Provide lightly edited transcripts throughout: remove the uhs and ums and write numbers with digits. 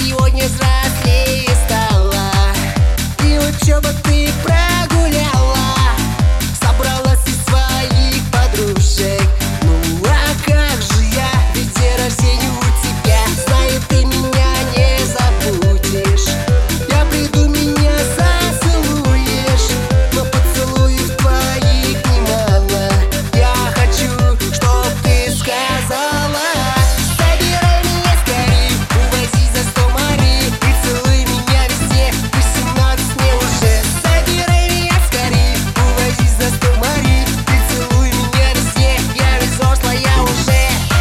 сегодня взрослее стала, и учебу ты прогуляла, собралась из своих подружек. Ну а как же я, ведь день рождения у тебя. Знаю, ты меня не забудешь. Я приду, меня зацелуешь, но поцелуев твоих немало. Я хочу, чтоб ты сказала: забирай меня скорей, увози за 100 морей и целуй меня везде. 18 мне уже. Забирай меня скорей, увози за 100 морей и целуй меня везде. Я ведь взрослая уже.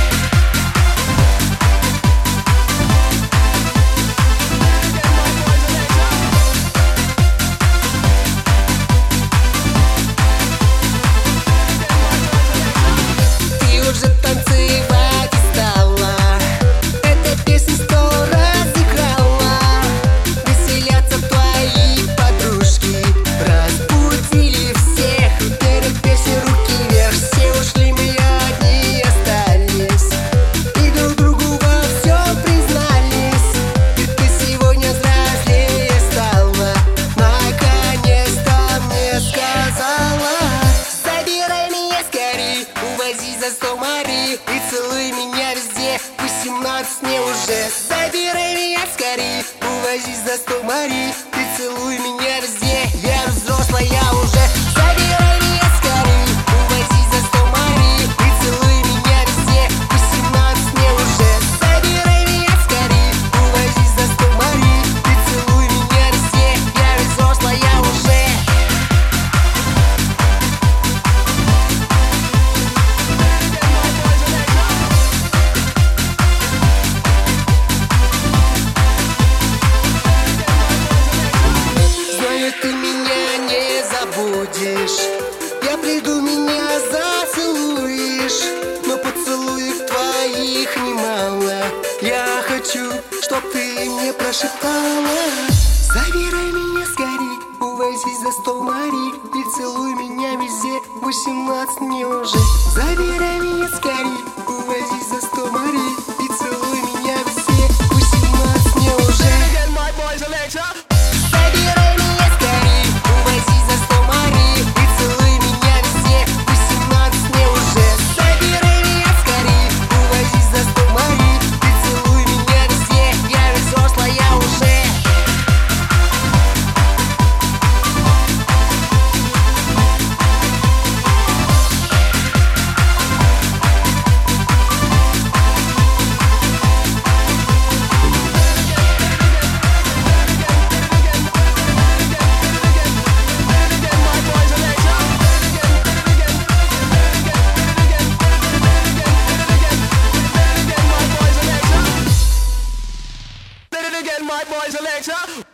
Ты уже танцевать и стала, эта песня 100 раз играла. Веселятся твои подружки, разбудили всех. Перед песней руки вверх, все ушли, мы одни остались, и друг другу во всем признались. Ведь ты сегодня взрослее стала, наконец-то мне сказала: забирай меня скорей, увози за 100 морей и целуй меня везде. 18 мне уже. Забирай меня скорей, увози за 100 морей и целуй меня везде. Я взрослая уже. Забирай меня скорей, увози за 100 морей и целуй меня везде. 18 мне уже. Забирай меня скорей, увози за 100 морей и целуй меня везде. Я ведь взрослая уже. Знаю, ты меня не забудешь. Я приду, меня зацелуешь, но поцелуев твоих немало. Я хочу, чтоб ты мне прошептала: забирай меня скорей, увози за 100 морей и целуй меня везде. 18 мне уже. Забирай меня скорей, увози за 100 морей и целуй меня везде. 18 мне уже. Забирай меня скорей, увози за 100 морей и целуй меня везде. 18 мне уже. Забирай меня скорей, увози за 100 морей и целуй меня везде. Я ведь взрослая уже. My boys are later.